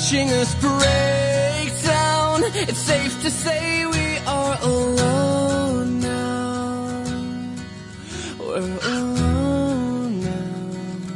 watching us break down. It's safe to say we are alone now. We're alone now.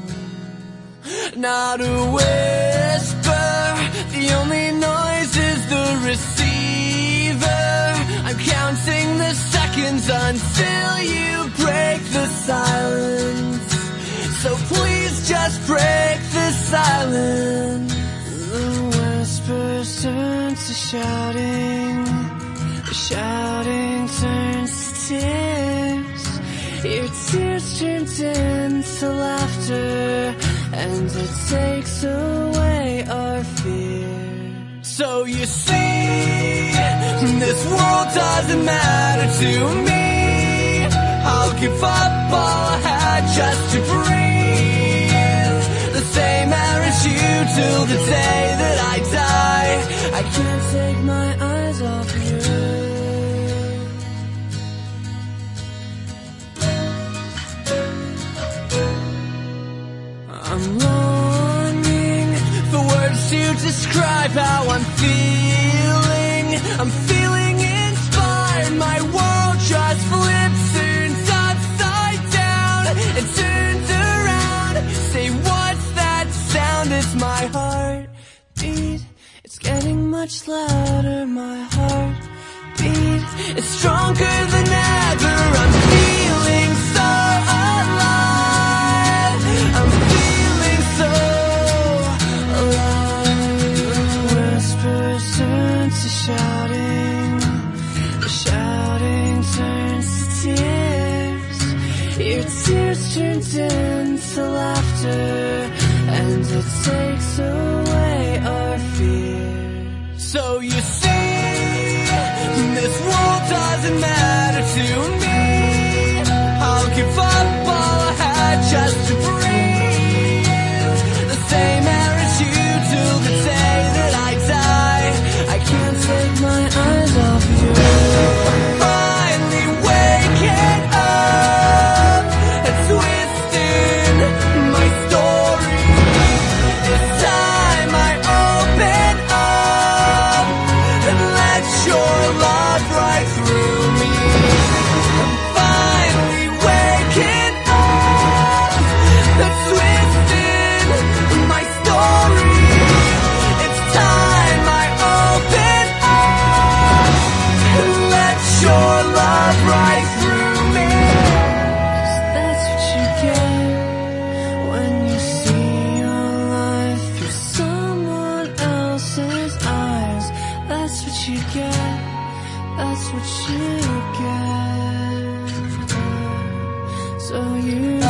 Not a whisper, the only noise is the receiver. I'm counting the seconds until you break the silence. So please just break the silence. The whispers turn to shouting. The shouting turns to tears. Your tears turned into laughter, and it takes away our fear. So you see, this world doesn't matter to me. I'll give up all I had just to breathe. The same air as you till the day that I die. I can't take my eyes off you. I'm longing for words to describe how I'm feeling. I'm feeling inspired. My world just flips, turns upside down and turns around. Say, what's that sound? It's my heartbeat. It's getting much louder. My heartbeat is stronger than ever. I'm feeling so alive. I'm feeling so alive. Whispers turn to shouting. The shouting turns to tears. Your tears turned into laughter, and it takes away our fear. So you see, this world doesn't matter to me. I'll give up all I had just to breathe. The same air as you till the day that I die. I can't take my eyes off you. I'm finally waking up and twisting my story. It's time I open up and let your love right through me. I'm finally waking up and twisting my story. It's time I open up and let your love right through me. 'Cause that's what you get when you see your life through someone else's eyes. That's what you get. That's what you get. So you